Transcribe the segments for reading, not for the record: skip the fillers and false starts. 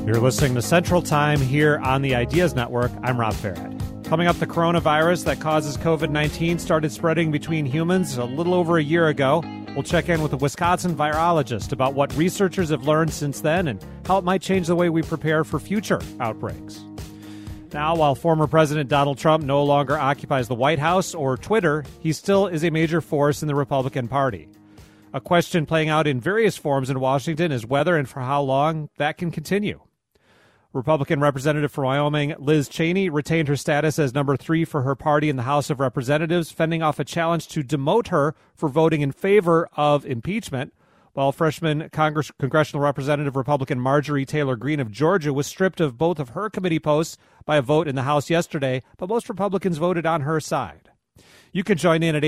You're listening to Central Time here on the Ideas Network. I'm Rob Farrett. Coming up, the coronavirus that causes COVID-19 started spreading between humans a little over a year ago. We'll check in with a Wisconsin virologist about what researchers have learned since then and how it might change the way we prepare for future outbreaks. Now, while former President Donald Trump no longer occupies the White House or Twitter, he still is a major force in the Republican Party. A question playing out in various forms in Washington is whether and for how long that can continue. Republican Representative for Wyoming Liz Cheney retained her status as number 3 for her party in the House of Representatives, fending off a challenge to demote her for voting in favor of impeachment, while freshman Congressional Representative Republican Marjorie Taylor Greene of Georgia was stripped of both of her committee posts by a vote in the House yesterday, but most Republicans voted on her side. You can join in at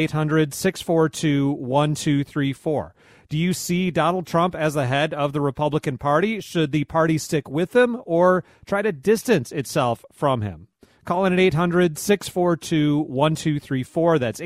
800-642-1234. Do you see Donald Trump as the head of the Republican Party? Should the party stick with him or try to distance itself from him? Call in at 800-642-1234. That's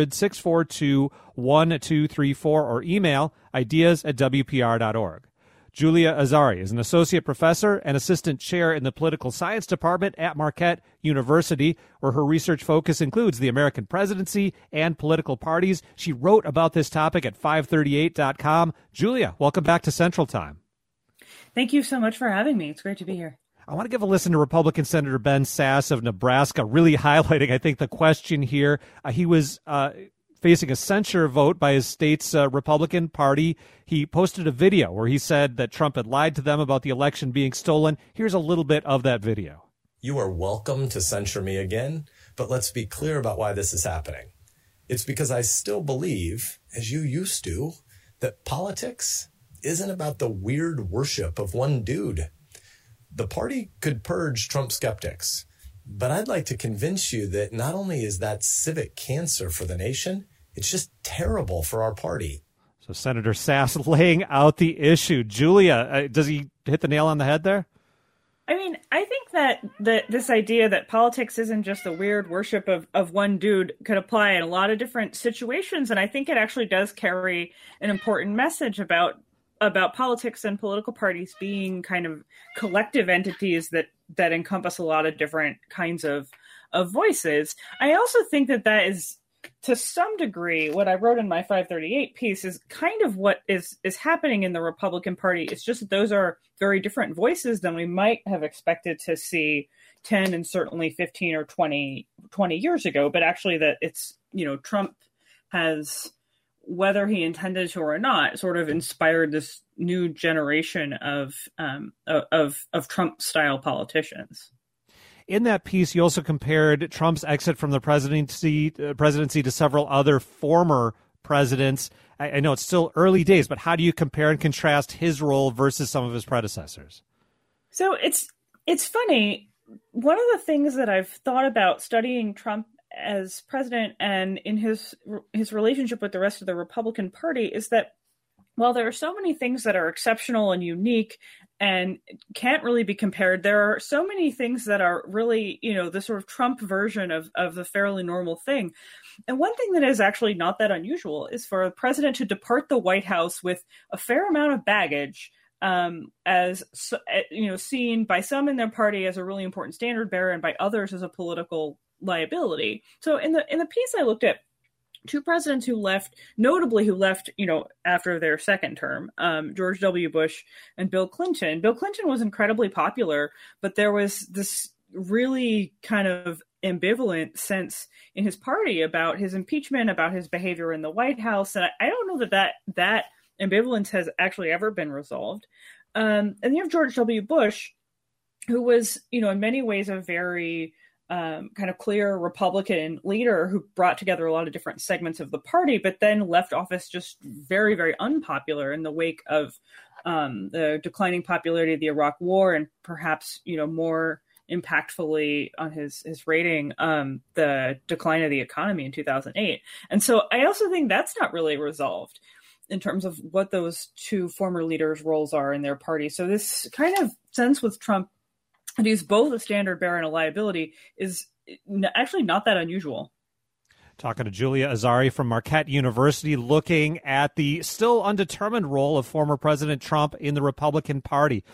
800-642-1234 or email ideas@wpr.org. Julia Azari is an associate professor and assistant chair in the political science department at Marquette University, where her research focus includes the American presidency and political parties. She wrote about this topic at 538.com. Julia, welcome back to Central Time. Thank you so much for having me. It's great to be here. I want to give a listen to Republican Senator Ben Sasse of Nebraska, really highlighting, I think, the question here. He was facing a censure vote by his state's Republican Party. He posted a video where he said that Trump had lied to them about the election being stolen. Here's a little bit of that video. You are welcome to censure me again, but let's be clear about why this is happening. It's because I still believe, as you used to, that politics isn't about the weird worship of one dude. The party could purge Trump skeptics, but I'd like to convince you that not only is that civic cancer for the nation, it's just terrible for our party. So Senator Sasse laying out the issue. Julia, does he hit the nail on the head there? I mean, I think that this idea that politics isn't just the weird worship of one dude could apply in a lot of different situations. And I think it actually does carry an important message about politics and political parties being kind of collective entities that encompass a lot of different kinds of voices. I also think that is, to some degree, what I wrote in my 538 piece is kind of what is happening in the Republican Party. It's just that those are very different voices than we might have expected to see 10 and certainly 15 or 20 years ago. But actually that it's, Trump has, whether he intended to or not, sort of inspired this new generation of Trump-style politicians. In that piece, you also compared Trump's exit from the presidency to several other former presidents. I know it's still early days, but how do you compare and contrast his role versus some of his predecessors? So it's funny. One of the things that I've thought about studying Trump as president and in his relationship with the rest of the Republican Party is that while there are so many things that are exceptional and unique and can't really be compared, there are so many things that are really, the sort of Trump version of the fairly normal thing. And one thing that is actually not that unusual is for a president to depart the White House with a fair amount of baggage, as seen by some in their party as a really important standard bearer and by others as a political liability. So in the piece, I looked at two presidents who left, after their second term, George W. Bush and Bill Clinton. Bill Clinton was incredibly popular, but there was this really kind of ambivalent sense in his party about his impeachment, about his behavior in the White House. And I don't know that ambivalence has actually ever been resolved. And you have George W. Bush, who was, in many ways a very kind of clear Republican leader who brought together a lot of different segments of the party, but then left office just very, very unpopular in the wake of the declining popularity of the Iraq War and perhaps, more impactfully on his rating, the decline of the economy in 2008. And so I also think that's not really resolved in terms of what those two former leaders' roles are in their party. So this kind of sense with Trump, and he's both a standard bearer and a liability, is actually not that unusual. Talking to Julia Azari from Marquette University, looking at the still undetermined role of former President Trump in the Republican Party.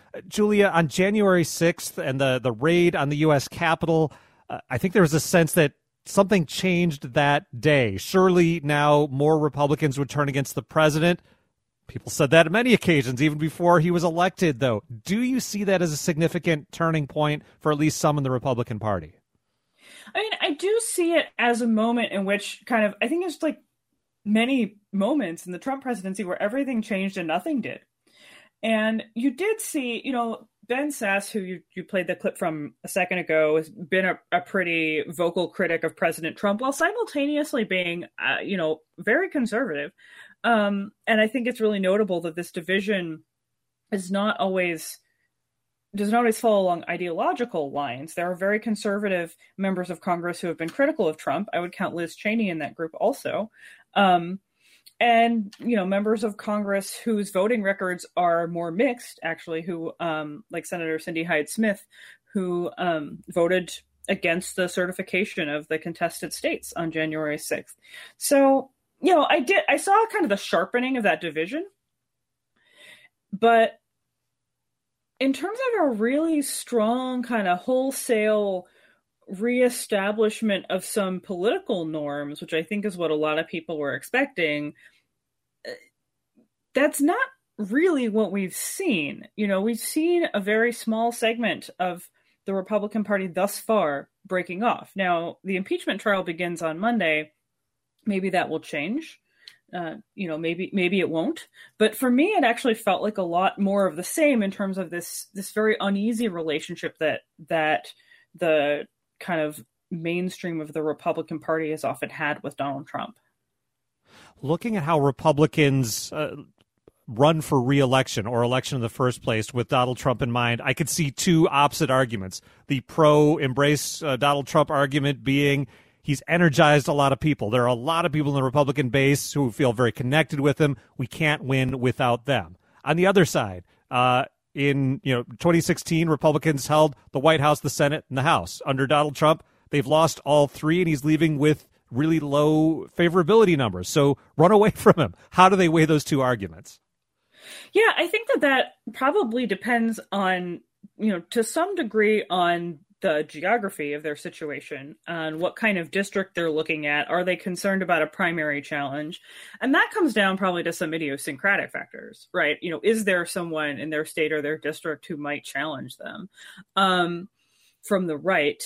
Julia, on January 6th and the raid on the U.S. Capitol, I think there was a sense that something changed that day. Surely now more Republicans would turn against the president. People said that on many occasions, even before he was elected, though. Do you see that as a significant turning point for at least some in the Republican Party? I mean, I do see it as a moment in which I think it's like many moments in the Trump presidency where everything changed and nothing did. And you did see, Ben Sasse, who you played the clip from a second ago, has been a pretty vocal critic of President Trump while simultaneously being, very conservative. And I think it's really notable that this division does not always follow along ideological lines. There are very conservative members of Congress who have been critical of Trump. I would count Liz Cheney in that group also. And, members of Congress whose voting records are more mixed, actually, who, like Senator Cindy Hyde-Smith, who voted against the certification of the contested states on January 6th. So, I saw kind of the sharpening of that division. But in terms of a really strong kind of wholesale reestablishment of some political norms, which I think is what a lot of people were expecting, that's not really what we've seen. We've seen a very small segment of the Republican Party thus far breaking off. Now, the impeachment trial begins on Monday. Maybe that will change. Maybe it won't. But for me, it actually felt like a lot more of the same in terms of this very uneasy relationship that the kind of mainstream of the Republican Party has often had with Donald Trump. Looking at how Republicans run for re-election or election in the first place with Donald Trump in mind, I could see two opposite arguments. The pro-embrace Donald Trump argument being he's energized a lot of people. There are a lot of people in the Republican base who feel very connected with him. We can't win without them. On the other side, in 2016, Republicans held the White House, the Senate, and the House. Under Donald Trump, they've lost all three, and he's leaving with really low favorability numbers. So run away from him. How do they weigh those two arguments? Yeah, I think that probably depends on, to some degree on the geography of their situation, on what kind of district they're looking at. Are they concerned about a primary challenge? And that comes down probably to some idiosyncratic factors, right? Is there someone in their state or their district who might challenge them from the right?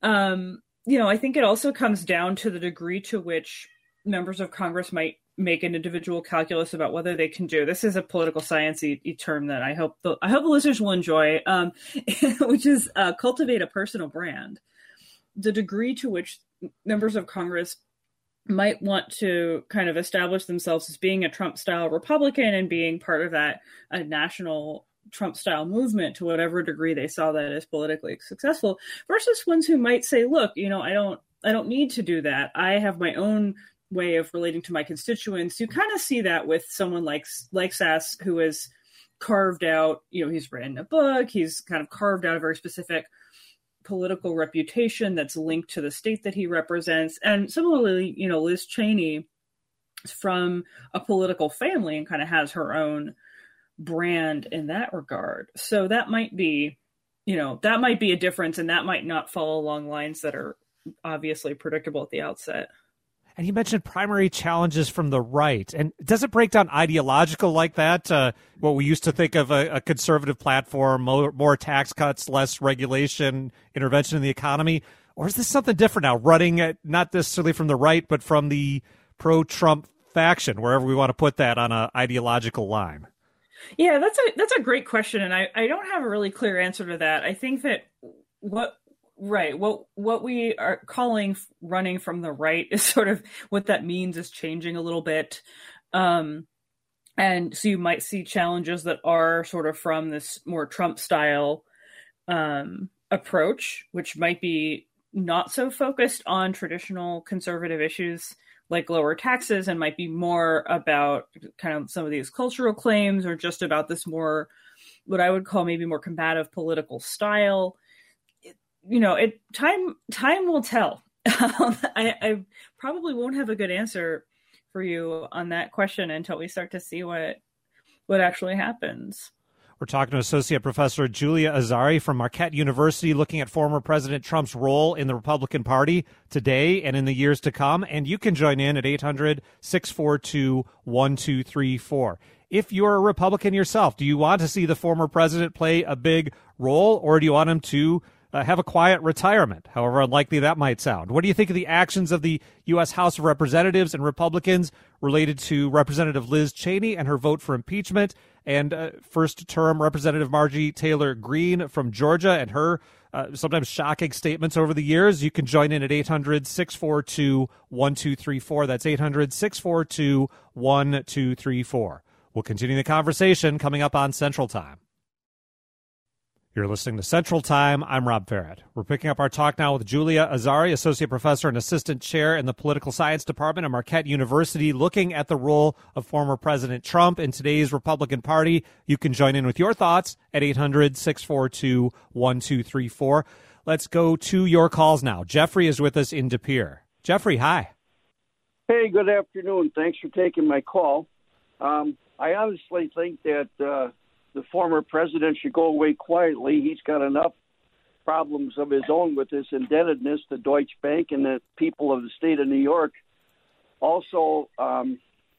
I think it also comes down to the degree to which members of Congress might make an individual calculus about whether they can do. This is a political science-y term that I hope the listeners will enjoy, which is cultivate a personal brand. The degree to which members of Congress might want to kind of establish themselves as being a Trump-style Republican and being part of that national Trump-style movement to whatever degree they saw that as politically successful, versus ones who might say, look, I don't need to do that. I have my own way of relating to my constituents. You kind of see that with someone like Sasse, who has carved out, he's written a book, he's kind of carved out a very specific political reputation that's linked to the state that he represents. And similarly, Liz Cheney is from a political family and kind of has her own brand in that regard. So that might be a difference, and that might not follow along lines that are obviously predictable at the outset. And you mentioned primary challenges from the right. And does it break down ideological like that? What we used to think of a conservative platform, more tax cuts, less regulation, intervention in the economy? Or is this something different now, running at, not necessarily from the right, but from the pro-Trump faction, wherever we want to put that on an ideological line? Yeah, that's a great question. And I don't have a really clear answer to that. I think that what we are calling running from the right is sort of what that means is changing a little bit. And so you might see challenges that are sort of from this more Trump style approach, which might be not so focused on traditional conservative issues like lower taxes, and might be more about kind of some of these cultural claims, or just about this more, what I would call maybe more combative political style. Time will tell. I probably won't have a good answer for you on that question until we start to see what actually happens. We're talking to Associate Professor Julia Azari from Marquette University, looking at former President Trump's role in the Republican Party today and in the years to come. And you can join in at 800-642-1234. If you're a Republican yourself, do you want to see the former president play a big role, or do you want him to have a quiet retirement, however unlikely that might sound? What do you think of the actions of the U.S. House of Representatives and Republicans related to Representative Liz Cheney and her vote for impeachment, and first-term Representative Marjorie Taylor Greene from Georgia and her sometimes shocking statements over the years? You can join in at 800-642-1234. That's 800-642-1234. We'll continue the conversation coming up on Central Time. You're listening to Central Time. I'm Rob Farrett. We're picking up our talk now with Julia Azari, Associate Professor and Assistant Chair in the Political Science Department at Marquette University, looking at the role of former President Trump in today's Republican Party. You can join in with your thoughts at 800-642-1234. Let's go to your calls now. Jeffrey is with us in De Pere. Jeffrey, hi. Hey, good afternoon. Thanks for taking my call. I honestly think that the former president should go away quietly. He's got enough problems of his own with his indebtedness to Deutsche Bank and the people of the state of New York. Also, I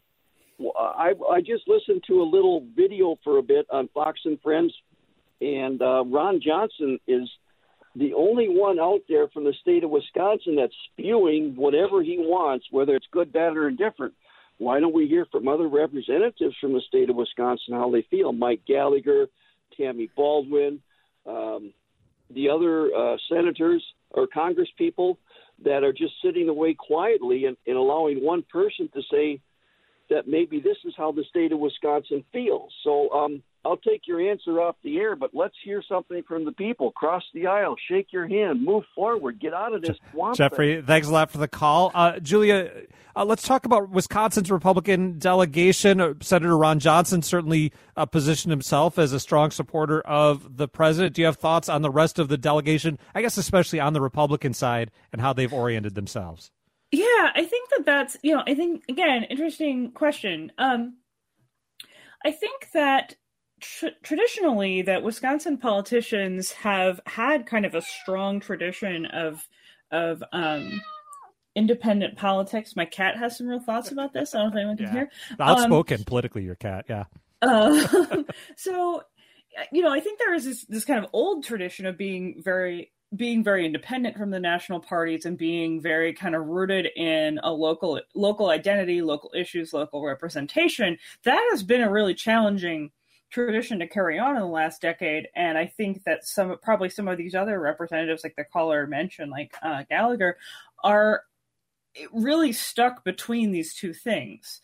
just listened to a little video for a bit on Fox and Friends, and Ron Johnson is the only one out there from the state of Wisconsin that's spewing whatever he wants, whether it's good, bad, or indifferent. Why don't we hear from other representatives from the state of Wisconsin how they feel? Mike Gallagher, Tammy Baldwin, the other senators or Congress people that are just sitting away quietly and allowing one person to say that maybe this is how the state of Wisconsin feels. So I'll take your answer off the air, but let's hear something from the people. Cross the aisle, shake your hand, move forward, get out of this swamp. Jeffrey, thanks a lot for the call. Julia, let's talk about Wisconsin's Republican delegation. Senator Ron Johnson certainly positioned himself as a strong supporter of the president. Do you have thoughts on the rest of the delegation, I guess especially on the Republican side, and how they've oriented themselves? Yeah, I think that's, I think, again, interesting question. I think that traditionally that Wisconsin politicians have had kind of a strong tradition of independent politics. My cat has some real thoughts about this. I don't know if anyone can hear. Outspoken politically, your cat, yeah. So, I think there is this kind of old tradition of being very independent from the national parties and being very kind of rooted in a local identity, local issues, local representation. That has been a really challenging tradition to carry on in the last decade. And I think that some of these other representatives, like the caller mentioned, like Gallagher, are really stuck between these two things.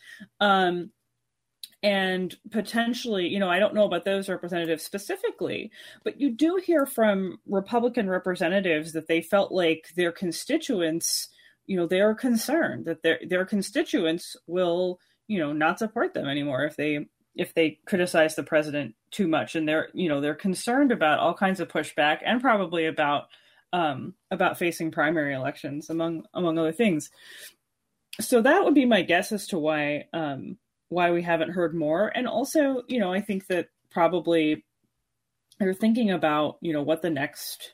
And potentially, I don't know about those representatives specifically, but you do hear from Republican representatives that they felt like their constituents, they're concerned that their constituents will, not support them anymore if they criticize the president too much. And they're concerned about all kinds of pushback and probably about facing primary elections, among other things. So that would be my guess as to why we haven't heard more. And also, I think that probably they're thinking about, what the next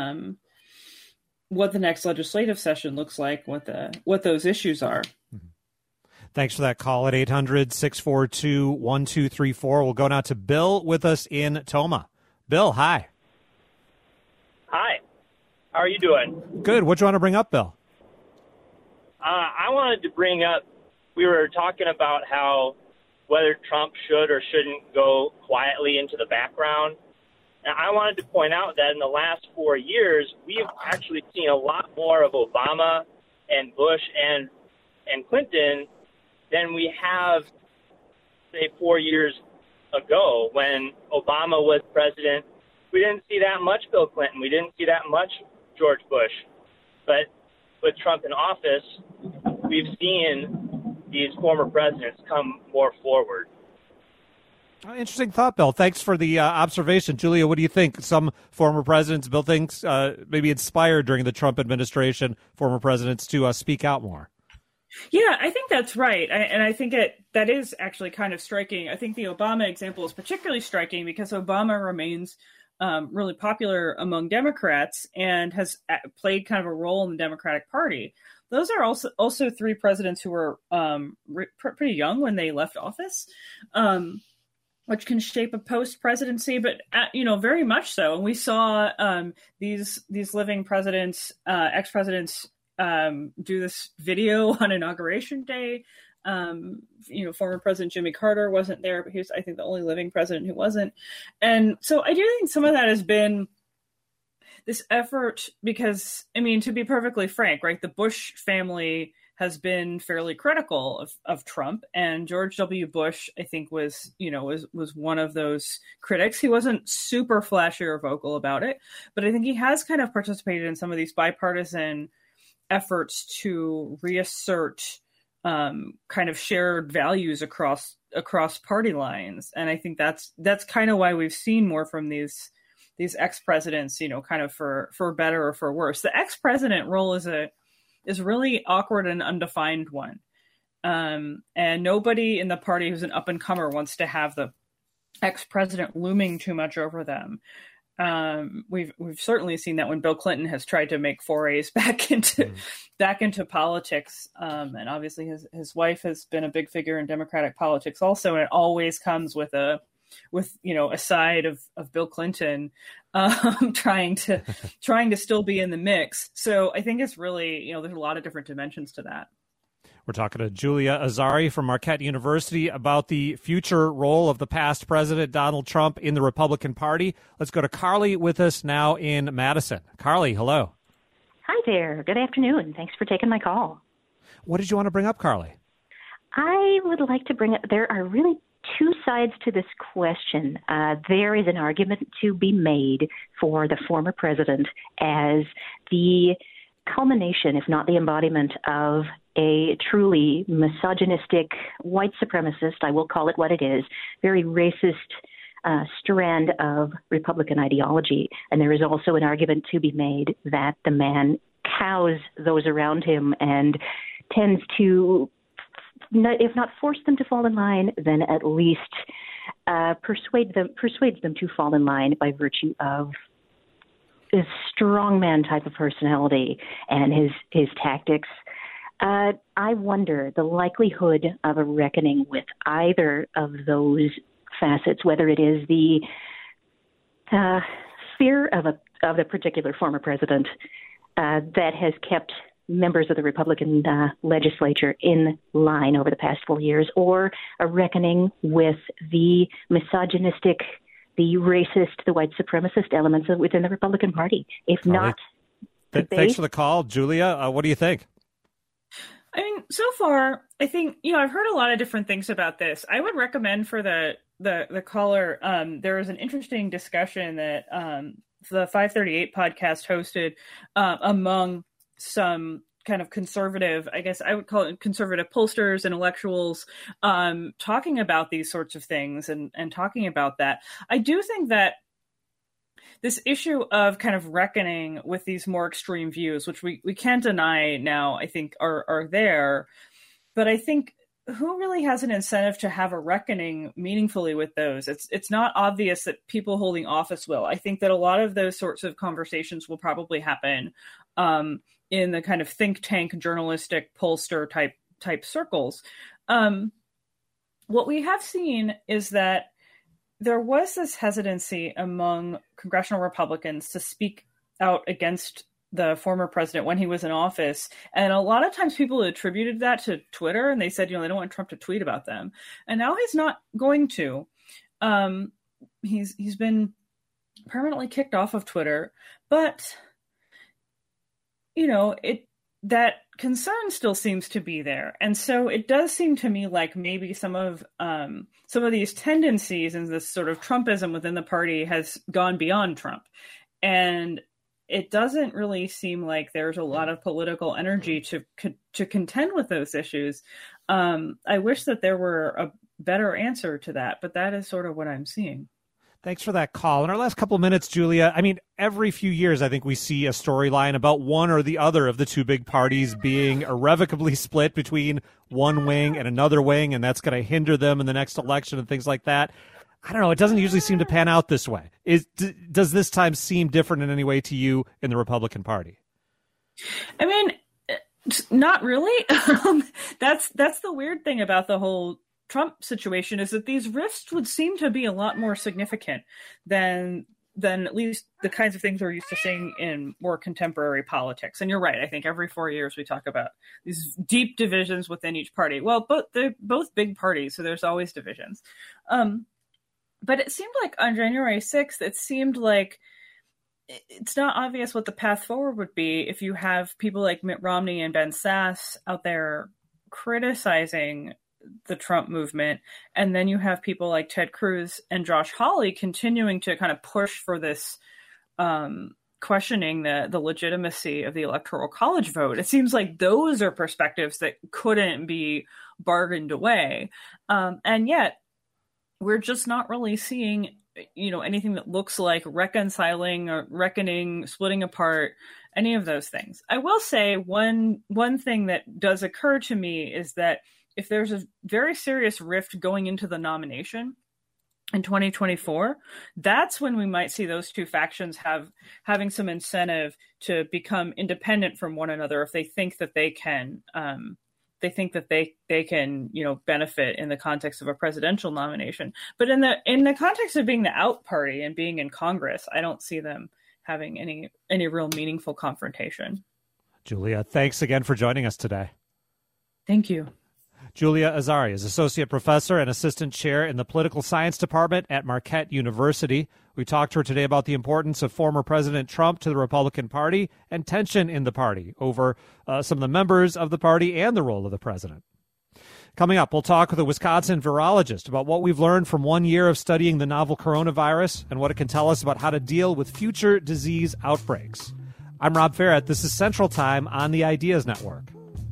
legislative session looks like, what those issues are. Thanks for that call at 800-642-1234. We'll go now to Bill with us in Toma. Bill, hi. Hi. How are you doing? Good. What do you want to bring up, Bill? I wanted to bring up, we were talking about how whether Trump should or shouldn't go quietly into the background. And I wanted to point out that in the last 4 years, we've actually seen a lot more of Obama and Bush and Clinton than we have, say, 4 years ago when Obama was president. We didn't see that much Bill Clinton. We didn't see that much George Bush. But with Trump in office, we've seen these former presidents come more forward. Interesting thought, Bill. Thanks for the observation. Julia, what do you think? Some former presidents, Bill thinks, maybe inspired during the Trump administration, former presidents to speak out more. Yeah, I think that's right. And I think that is actually kind of striking. I think the Obama example is particularly striking because Obama remains really popular among Democrats and has played kind of a role in the Democratic Party. Those are also three presidents who were pretty young when they left office, which can shape a post-presidency, but very much so. And we saw these living presidents, ex-presidents, do this video on Inauguration Day. Former President Jimmy Carter wasn't there, but he was, I think, the only living president who wasn't. And so I do think some of that has been this effort because, to be perfectly frank, right, the Bush family has been fairly critical of Trump, and George W. Bush, I think, was one of those critics. He wasn't super flashy or vocal about it, but I think he has kind of participated in some of these bipartisan efforts to reassert kind of shared values across party lines, and I think that's kind of why we've seen more from these ex-presidents, kind of for better or for worse. The ex-president role is really awkward and undefined one, and nobody in the party who's an up-and-comer wants to have the ex-president looming too much over them. We've certainly seen that when Bill Clinton has tried to make forays back into politics, and obviously his wife has been a big figure in Democratic politics also, and it always comes with a side of Bill Clinton trying to still be in the mix. So I think it's really, there's a lot of different dimensions to that. We're talking to Julia Azari from Marquette University about the future role of the past president, Donald Trump, in the Republican Party. Let's go to Carly with us now in Madison. Carly, hello. Hi there. Good afternoon. Thanks for taking my call. What did you want to bring up, Carly? I would like to bring up, there are really two sides to this question. There is an argument to be made for the former president as the culmination, if not the embodiment, of a truly misogynistic, white supremacist, I will call it what it is, very racist strand of Republican ideology. And there is also an argument to be made that the man cows those around him and tends to, if not force them to fall in line, then at least persuades them to fall in line by virtue of his strongman type of personality and his tactics. I wonder the likelihood of a reckoning with either of those facets, whether it is the fear of a particular former president that has kept members of the Republican legislature in line over the past 4 years, or a reckoning with the misogynistic, the racist, the white supremacist elements within the Republican Party. If not, thanks for the call, Julia. What do you think? So far, I think, I've heard a lot of different things about this. I would recommend for the caller, there was an interesting discussion that the 538 podcast hosted among some kind of conservative, I guess I would call it conservative pollsters, intellectuals, talking about these sorts of things and talking about that. I do think that this issue of kind of reckoning with these more extreme views, which we can't deny now, I think are there. But I think who really has an incentive to have a reckoning meaningfully with those? It's not obvious that people holding office will. I think that a lot of those sorts of conversations will probably happen in the kind of think tank, journalistic, pollster type circles. What we have seen is that there was this hesitancy among congressional Republicans to speak out against the former president when he was in office. And a lot of times people attributed that to Twitter, and they said, they don't want Trump to tweet about them. And now he's not going to. He's been permanently kicked off of Twitter, but that concern still seems to be there. And so it does seem to me like maybe some of these tendencies and this sort of Trumpism within the party has gone beyond Trump. And it doesn't really seem like there's a lot of political energy to contend with those issues. I wish that there were a better answer to that, but that is sort of what I'm seeing. Thanks for that call. In our last couple of minutes, Julia, I mean, every few years, I think we see a storyline about one or the other of the two big parties being irrevocably split between one wing and another wing, and that's going to hinder them in the next election and things like that. I don't know. It doesn't usually seem to pan out this way. Does this time seem different in any way to you in the Republican Party? I mean, not really. That's the weird thing about the whole Trump situation, is that these rifts would seem to be a lot more significant than at least the kinds of things we're used to seeing in more contemporary politics. And you're right. I think every 4 years we talk about these deep divisions within each party. Well, they're both big parties, so there's always divisions. But it seemed like on January 6th, it seemed like it's not obvious what the path forward would be if you have people like Mitt Romney and Ben Sasse out there criticizing the Trump movement, and then you have people like Ted Cruz and Josh Hawley continuing to kind of push for this, questioning the legitimacy of the Electoral College vote. It seems like those are perspectives that couldn't be bargained away, and yet we're just not really seeing, anything that looks like reconciling or reckoning, splitting apart, any of those things. I will say one thing that does occur to me is that if there's a very serious rift going into the nomination in 2024, that's when we might see those two factions having some incentive to become independent from one another if they think that they can. They think that they can, benefit in the context of a presidential nomination. But in the context of being the out party and being in Congress, I don't see them having any real meaningful confrontation. Julia, thanks again for joining us today. Thank you. Julia Azari is Associate Professor and Assistant Chair in the Political Science Department at Marquette University. We talked to her today about the importance of former President Trump to the Republican Party and tension in the party over some of the members of the party and the role of the president. Coming up, we'll talk with a Wisconsin virologist about what we've learned from 1 year of studying the novel coronavirus and what it can tell us about how to deal with future disease outbreaks. I'm Rob Ferrett. This is Central Time on the Ideas Network.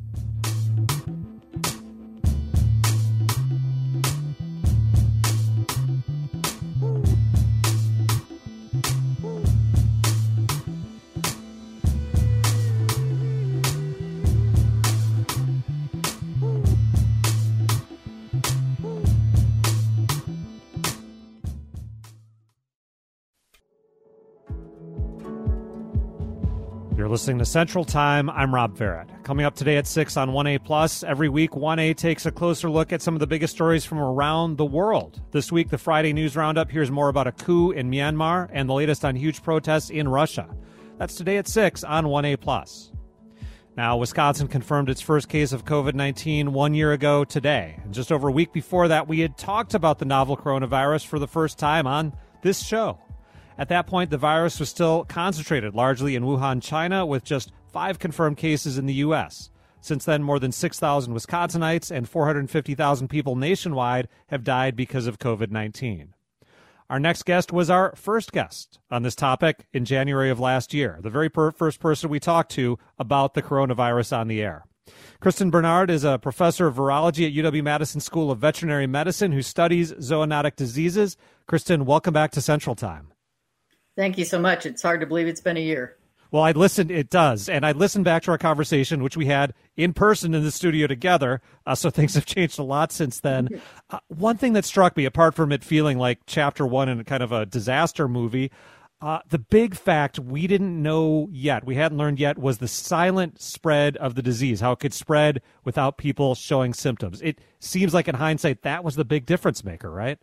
You're listening to Central Time. I'm Rob Ferrett. Coming up today at 6 on 1A+. Every week, 1A takes a closer look at some of the biggest stories from around the world. This week, the Friday News Roundup hears more about a coup in Myanmar and the latest on huge protests in Russia. That's today at 6 on 1A+. Now, Wisconsin confirmed its first case of COVID-19 1 year ago today. And just over a week before that, we had talked about the novel coronavirus for the first time on this show. At that point, the virus was still concentrated largely in Wuhan, China, with just 5 confirmed cases in the U.S. Since then, more than 6,000 Wisconsinites and 450,000 people nationwide have died because of COVID-19. Our next guest was our first guest on this topic in January of last year, the very first person we talked to about the coronavirus on the air. Kristen Bernard is a professor of virology at UW-Madison School of Veterinary Medicine who studies zoonotic diseases. Kristen, welcome back to Central Time. Thank you so much. It's hard to believe it's been a year. Well, it does. And I listened back to our conversation, which we had in person in the studio together. So things have changed a lot since then. One thing that struck me, apart from it feeling like chapter 1 in kind of a disaster movie, the big fact we didn't know yet, we hadn't learned yet, was the silent spread of the disease, how it could spread without people showing symptoms. It seems like in hindsight, that was the big difference maker, right?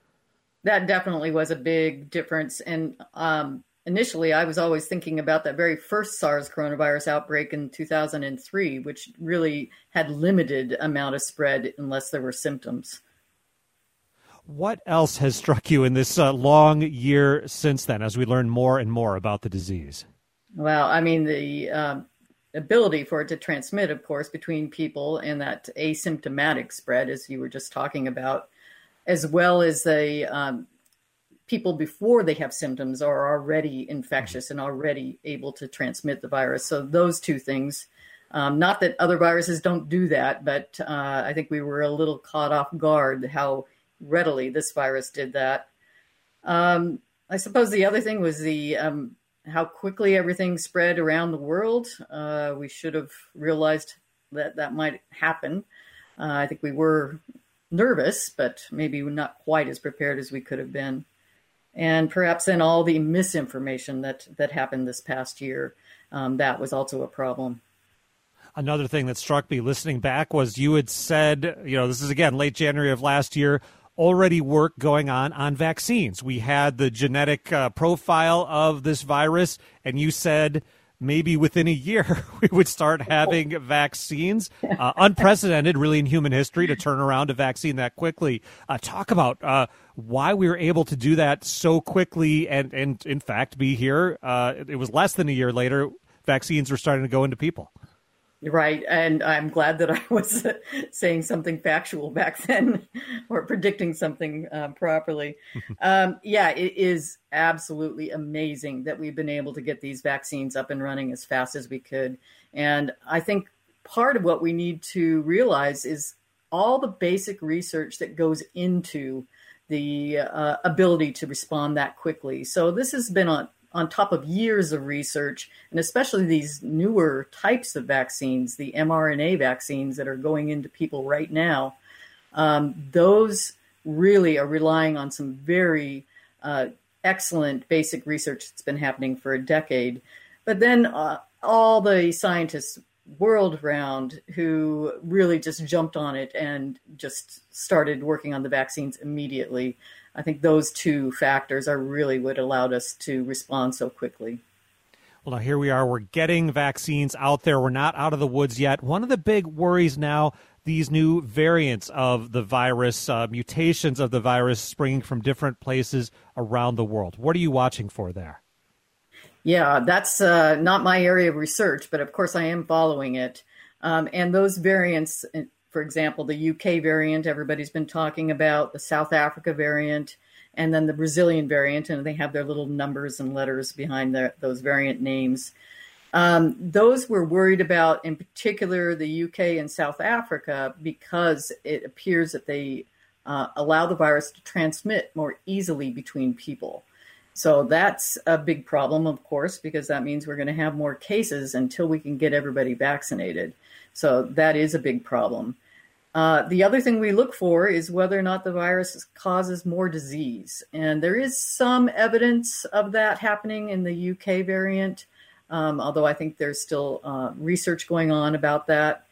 That definitely was a big difference. And initially, I was always thinking about that very first SARS coronavirus outbreak in 2003, which really had limited amount of spread unless there were symptoms. What else has struck you in this long year since then, as we learn more and more about the disease? Well, I mean, the ability for it to transmit, of course, between people and that asymptomatic spread, as you were just talking about, as well as the people before they have symptoms are already infectious and already able to transmit the virus. So those two things, not that other viruses don't do that, but I think we were a little caught off guard how readily this virus did that. I suppose the other thing was the how quickly everything spread around the world. We should have realized that might happen. I think we were nervous, but maybe not quite as prepared as we could have been. And perhaps then all the misinformation that happened this past year, that was also a problem. Another thing that struck me listening back was you had said, this is again late January of last year, already work going on vaccines. We had the genetic profile of this virus, and you said maybe within a year we would start having vaccines. Unprecedented, really, in human history to turn around a vaccine that quickly. Talk about why we were able to do that so quickly and in fact, be here. It was less than a year later, vaccines were starting to go into people. Right. And I'm glad that I was saying something factual back then or predicting something properly. It is absolutely amazing that we've been able to get these vaccines up and running as fast as we could. And I think part of what we need to realize is all the basic research that goes into the ability to respond that quickly. So this has been on top of years of research, and especially these newer types of vaccines, the mRNA vaccines that are going into people right now, those really are relying on some very excellent basic research that's been happening for a decade. But then all the scientists world around who really just jumped on it and just started working on the vaccines immediately. I think those two factors are really what allowed us to respond so quickly. Well, now here we are. We're getting vaccines out there. We're not out of the woods yet. One of the big worries now, these new variants of the virus, mutations of the virus springing from different places around the world. What are you watching for there? Yeah, that's not my area of research, but of course I am following it. And those variants, for example, the UK variant, everybody's been talking about, the South Africa variant, and then the Brazilian variant, and they have their little numbers and letters behind those variant names. Those we're worried about, in particular, the UK and South Africa, because it appears that they allow the virus to transmit more easily between people. So that's a big problem, of course, because that means we're going to have more cases until we can get everybody vaccinated. So that is a big problem. The other thing we look for is whether or not the virus causes more disease. And there is some evidence of that happening in the UK variant, although I think there's still research going on about that.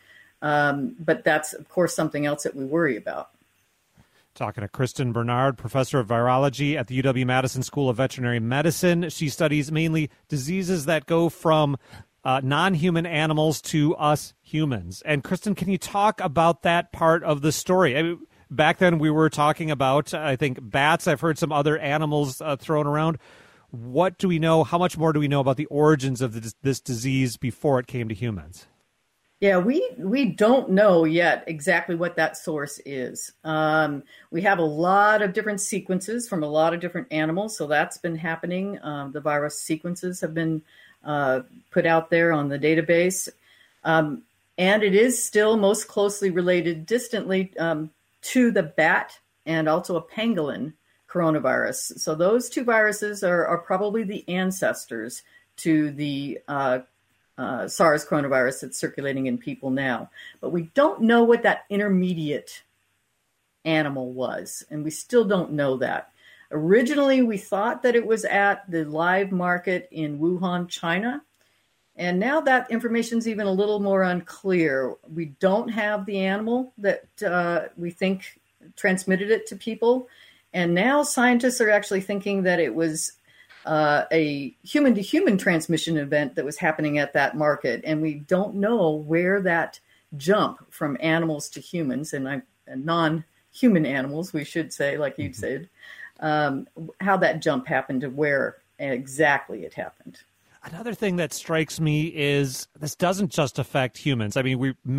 But that's, of course, something else that we worry about. Talking to Kristen Bernard, professor of virology at the UW-Madison School of Veterinary Medicine. She studies mainly diseases that go from non-human animals to us humans. And Kristen, can you talk about that part of the story? I mean, back then we were talking about, I think, bats. I've heard some other animals thrown around. What do we know? How much more do we know about the origins of this disease before it came to humans? Yeah, we don't know yet exactly what that source is. We have a lot of different sequences from a lot of different animals, so that's been happening. The virus sequences have been put out there on the database. And it is still most closely related distantly to the bat and also a pangolin coronavirus. So those two viruses are probably the ancestors to the SARS coronavirus that's circulating in people now. But we don't know what that intermediate animal was, and we still don't know that. Originally, we thought that it was at the live market in Wuhan, China, and now that information is even a little more unclear. We don't have the animal that we think transmitted it to people, and now scientists are actually thinking that it was a human-to-human transmission event that was happening at that market, and we don't know where that jump from animals to humans, and non-human animals, we should say, like you said, how that jump happened to where exactly it happened. Another thing that strikes me is this doesn't just affect humans. I mean,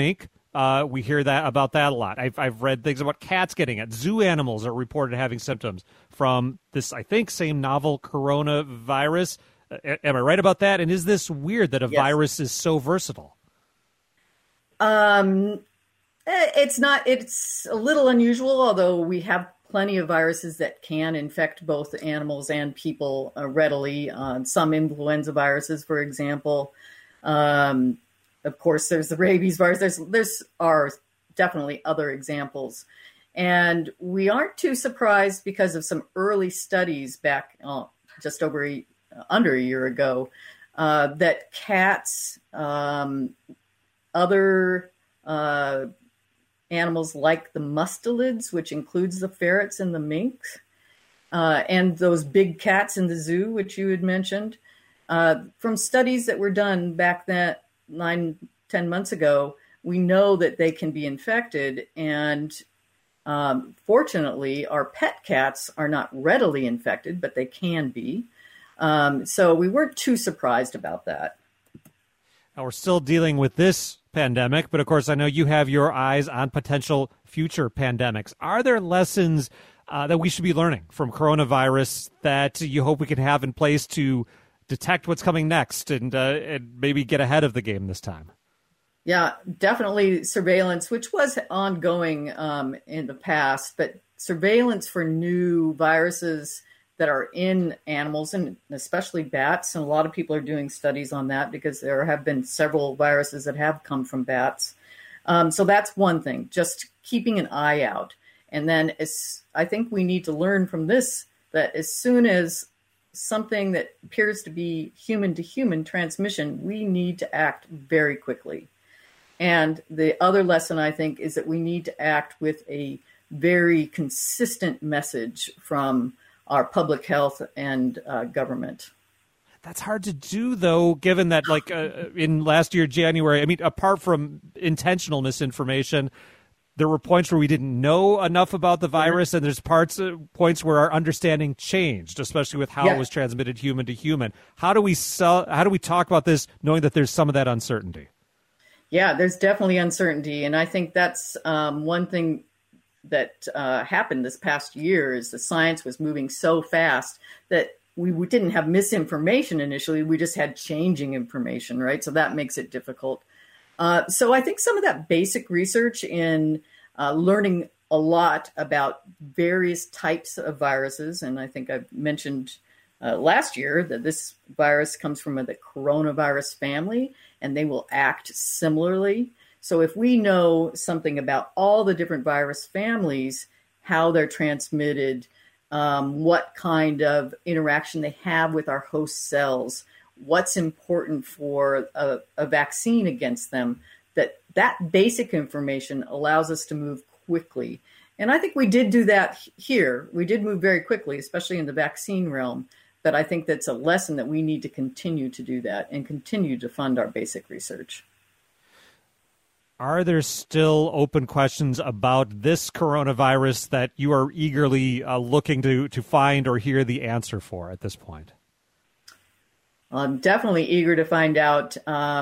we hear about that a lot. I've read things about cats getting it. Zoo animals are reported having symptoms from this, I think, same novel coronavirus. Am I right about that? And is this weird that a virus is so versatile? It's not. It's a little unusual, although we have plenty of viruses that can infect both animals and people readily. Some influenza viruses, for example. Of course, there's the rabies virus. There's are definitely other examples. And we aren't too surprised because of some early studies back just under a year ago that cats, other animals like the mustelids, which includes the ferrets and the minks, and those big cats in the zoo, which you had mentioned, from studies that were done back then 9-10 months ago, we know that they can be infected. And fortunately, our pet cats are not readily infected, but they can be. So we weren't too surprised about that. Now, we're still dealing with this pandemic, but of course, I know you have your eyes on potential future pandemics. Are there lessons that we should be learning from coronavirus that you hope we can have in place to detect what's coming next and maybe get ahead of the game this time? Yeah, definitely surveillance, which was ongoing in the past, but surveillance for new viruses that are in animals and especially bats. And a lot of people are doing studies on that because there have been several viruses that have come from bats. So that's one thing, just keeping an eye out. And then I think we need to learn from this that as soon as something that appears to be human-to-human transmission, we need to act very quickly. And the other lesson, I think, is that we need to act with a very consistent message from our public health and government. That's hard to do, though, given that, like, in last year, January, I mean, apart from intentional misinformation, there were points where we didn't know enough about the virus, and there's points where our understanding changed, especially with how it was transmitted human to human. How do we talk about this knowing that there's some of that uncertainty? Yeah, there's definitely uncertainty, and I think that's one thing that happened this past year is the science was moving so fast that we didn't have misinformation initially. We just had changing information, right? So that makes it difficult. So I think some of that basic research in learning a lot about various types of viruses, and I think I've mentioned last year that this virus comes from the coronavirus family, and they will act similarly. So if we know something about all the different virus families, how they're transmitted, what kind of interaction they have with our host cells, what's important for a vaccine against them, that basic information allows us to move quickly. And I think we did do that here. We did move very quickly, especially in the vaccine realm. But I think that's a lesson that we need to continue to do that and continue to fund our basic research. Are there still open questions about this coronavirus that you are eagerly looking to find or hear the answer for at this point? I'm definitely eager to find out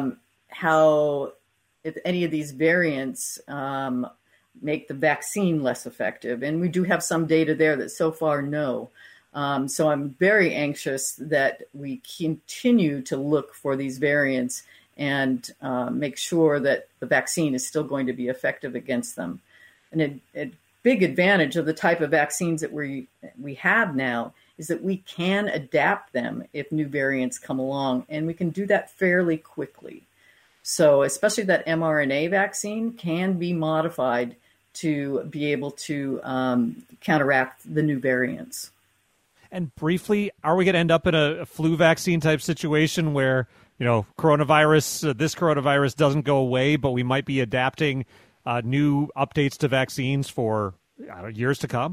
how, if any of these variants make the vaccine less effective. And we do have some data there that so far no. So I'm very anxious that we continue to look for these variants and make sure that the vaccine is still going to be effective against them. And a big advantage of the type of vaccines that we have now is that we can adapt them if new variants come along, and we can do that fairly quickly. So especially that mRNA vaccine can be modified to be able to counteract the new variants. And briefly, are we going to end up in a flu vaccine type situation where, you know, this coronavirus doesn't go away, but we might be adapting new updates to vaccines for years to come?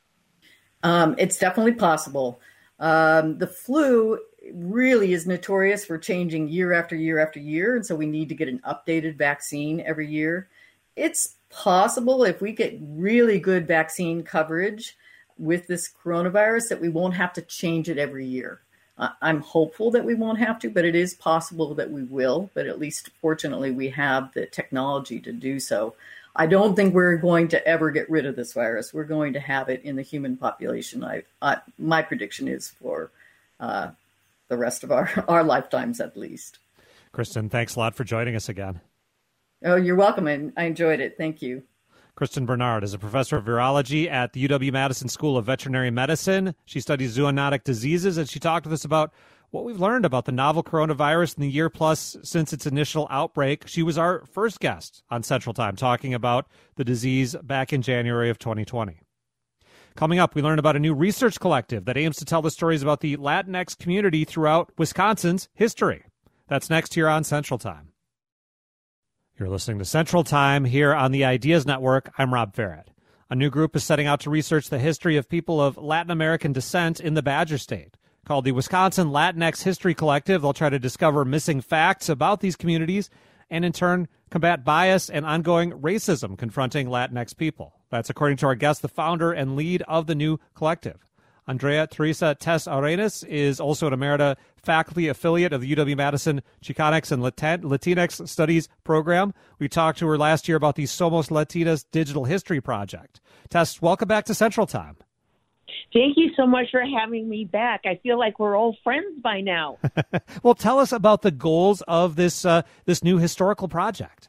It's definitely possible. The flu really is notorious for changing year after year after year, and so we need to get an updated vaccine every year. It's possible if we get really good vaccine coverage with this coronavirus that we won't have to change it every year. I'm hopeful that we won't have to, but it is possible that we will. But at least, fortunately, we have the technology to do so. I don't think we're going to ever get rid of this virus. We're going to have it in the human population. My prediction is for the rest of our lifetimes, at least. Kristen, thanks a lot for joining us again. Oh, you're welcome. I enjoyed it. Thank you. Kristen Bernard is a professor of virology at the UW-Madison School of Veterinary Medicine. She studies zoonotic diseases, and she talked with us about what we've learned about the novel coronavirus in the year plus since its initial outbreak. She was our first guest on Central Time talking about the disease back in January of 2020. Coming up, we learn about a new research collective that aims to tell the stories about the Latinx community throughout Wisconsin's history. That's next here on Central Time. You're listening to Central Time here on the Ideas Network. I'm Rob Farrett. A new group is setting out to research the history of people of Latin American descent in the Badger State. Called the Wisconsin Latinx History Collective, they'll try to discover missing facts about these communities and, in turn, combat bias and ongoing racism confronting Latinx people. That's according to our guest, the founder and lead of the new collective. Andrea Teresa Tess Arenas is also an Emerita faculty affiliate of the UW-Madison Chicanx and Latinx Studies program. We talked to her last year about the Somos Latinas Digital History Project. Tess, welcome back to Central Time. Thank you so much for having me back. I feel like we're old friends by now. Well, tell us about the goals of this new historical project.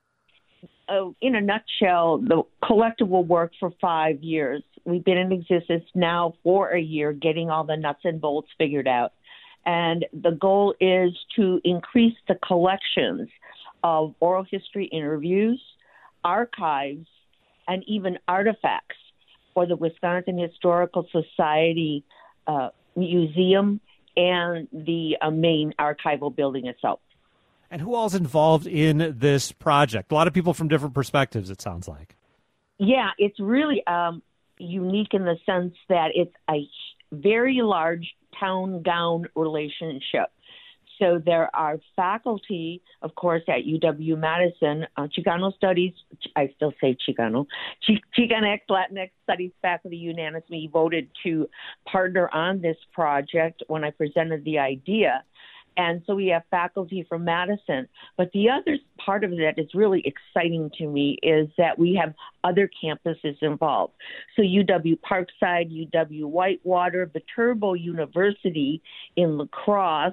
In a nutshell, the collective will work for 5 years. We've been in existence now for a year, getting all the nuts and bolts figured out. And the goal is to increase the collections of oral history interviews, archives, and even artifacts for the Wisconsin Historical Society Museum and the main archival building itself. And who all's involved in this project? A lot of people from different perspectives, it sounds like. Yeah, it's really unique in the sense that it's a very large town-gown relationship. So there are faculty, of course, at UW-Madison, Chicano Studies, I still say Chicano, Chicanx Latinx Studies faculty unanimously voted to partner on this project when I presented the idea. And so we have faculty from Madison. But the other part of that is really exciting to me is that we have other campuses involved. So UW Parkside, UW Whitewater, Viterbo University in La Crosse,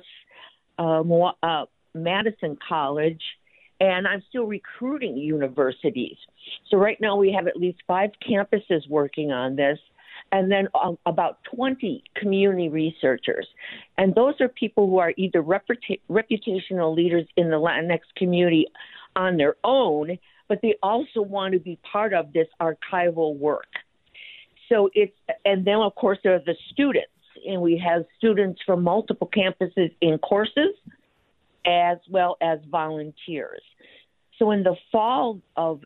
Madison College, and I'm still recruiting universities. So right now we have at least 5 campuses working on this, and then about 20 community researchers. And those are people who are either reputational leaders in the Latinx community on their own, but they also want to be part of this archival work. So and then of course there are the students, and we have students from multiple campuses in courses as well as volunteers. So in the fall of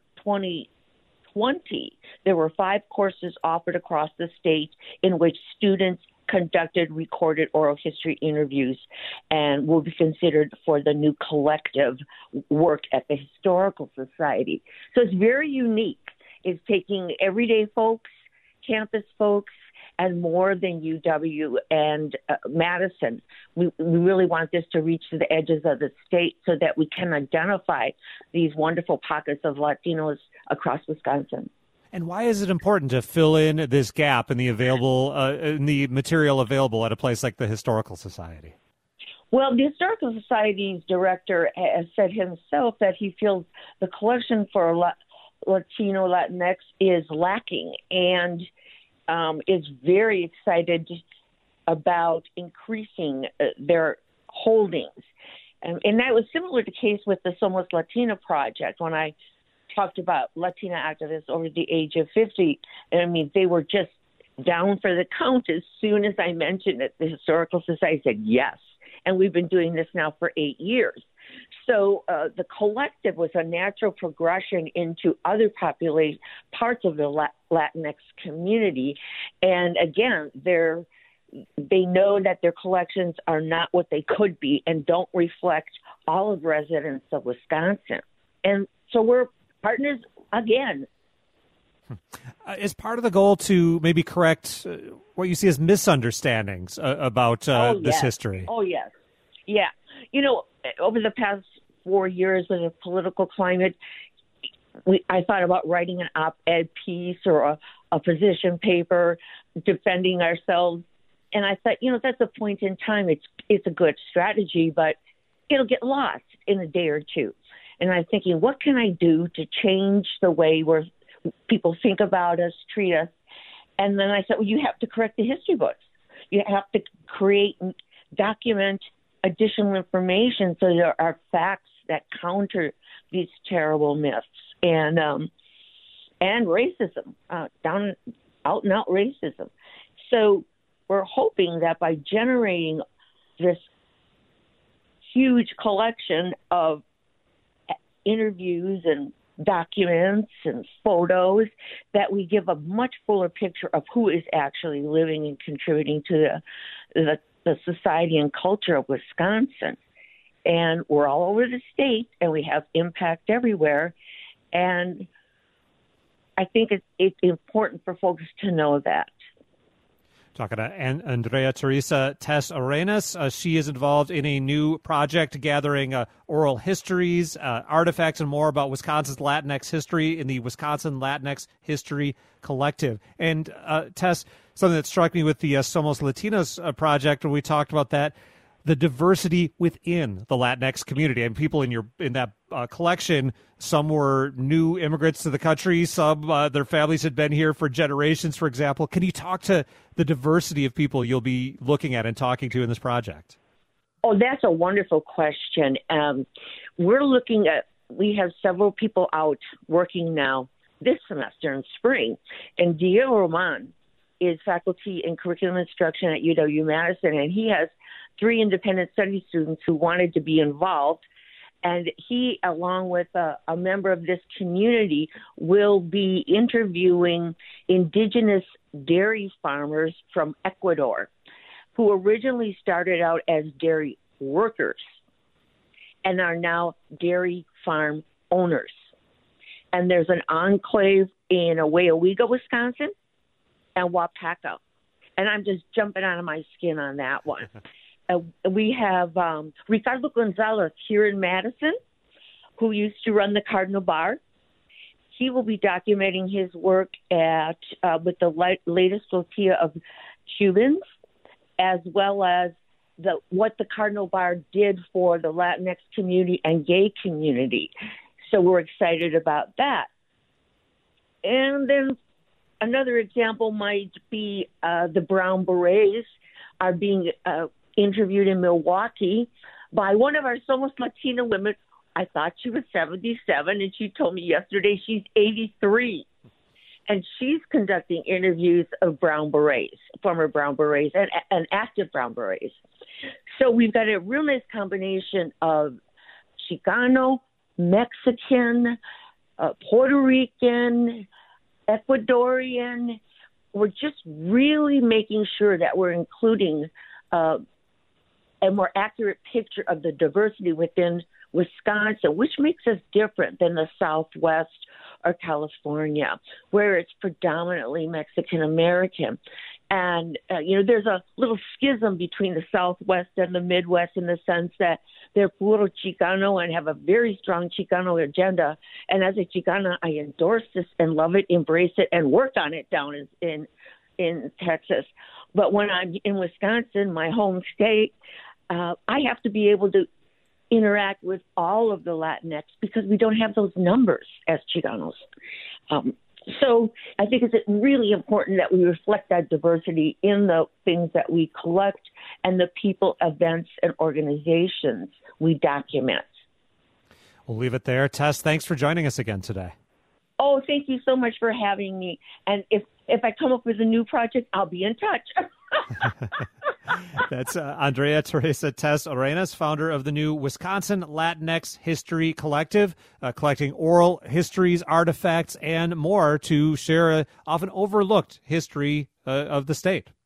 2020, there were 5 courses offered across the state in which students conducted recorded oral history interviews and will be considered for the new collective work at the Historical Society. So it's very unique. It's taking everyday folks, campus folks, and more than UW and Madison. We really want this to reach to the edges of the state so that we can identify these wonderful pockets of Latinos across Wisconsin. And why is it important to fill in this gap in the material available at a place like the Historical Society? Well, the Historical Society's director has said himself that he feels the collection for Latino Latinx is lacking, and is very excited about increasing their holdings. And that was similar to the case with the Somos Latina project when I talked about Latina activists over the age of 50. And I mean, they were just down for the count as soon as I mentioned it. The Historical Society said yes. And we've been doing this now for 8 years. So the collective was a natural progression into other parts of the Latinx community. And again, they know that their collections are not what they could be and don't reflect all of residents of Wisconsin. And so we're partners again. Is part of the goal to maybe correct what you see as misunderstandings about this history? Oh, yes. Yeah. You know, over the past 4 years with the political climate, I thought about writing an op-ed piece or a position paper defending ourselves. And I thought, that's a point in time. It's a good strategy, but it'll get lost in a day or two. And I'm thinking, what can I do to change the way people think about us, treat us. And then I said, well, you have to correct the history books. You have to create and document additional information so there are facts that counter these terrible myths and racism, out and out racism. So we're hoping that by generating this huge collection of interviews and documents and photos, that we give a much fuller picture of who is actually living and contributing to the society and culture of Wisconsin. And we're all over the state, and we have impact everywhere. And I think it's important for folks to know that. Talking to Andrea Teresa Tess Arenas. She is involved in a new project gathering oral histories, artifacts, and more about Wisconsin's Latinx history in the Wisconsin Latinx History Collective. And Tess, something that struck me with the Somos Latinos project when we talked about that, the diversity within the Latinx community and people in that collection. Some were new immigrants to the country. Some their families had been here for generations, for example. Can you talk to the diversity of people you'll be looking at and talking to in this project? Oh, that's a wonderful question. We have several people out working now this semester in spring, and Diego Roman is faculty in curriculum instruction at UW-Madison, and he has 3 independent study students who wanted to be involved. And he, along with a member of this community, will be interviewing indigenous dairy farmers from Ecuador who originally started out as dairy workers and are now dairy farm owners. And there's an enclave in Weyauwega, Wisconsin, and Wapaka. And I'm just jumping out of my skin on that one. We have Ricardo Gonzalez here in Madison, who used to run the Cardinal Bar. He will be documenting his work with the latest flotilla of Cubans, as well as what the Cardinal Bar did for the Latinx community and gay community. So we're excited about that. And then another example might be the Brown Berets are being interviewed in Milwaukee by one of our Somos Latina women. I thought she was 77, and she told me yesterday she's 83. And she's conducting interviews of Brown Berets, former Brown Berets, and active Brown Berets. So we've got a real nice combination of Chicano, Mexican, Puerto Rican, Ecuadorian. We're just really making sure that we're including a more accurate picture of the diversity within Wisconsin, which makes us different than the Southwest or California, where it's predominantly Mexican American. And, there's a little schism between the Southwest and the Midwest in the sense that they're puro Chicano and have a very strong Chicano agenda. And as a Chicana, I endorse this and love it, embrace it, and work on it down in Texas. But when I'm in Wisconsin, my home state, I have to be able to interact with all of the Latinx because we don't have those numbers as Chicanos. So I think it's really important that we reflect that diversity in the things that we collect and the people, events, and organizations we document. We'll leave it there. Tess, thanks for joining us again today. Oh, thank you so much for having me. And if I come up with a new project, I'll be in touch. That's Andrea Teresa Tess Arenas, founder of the new Wisconsin Latinx History Collective, collecting oral histories, artifacts, and more to share an often overlooked history of the state.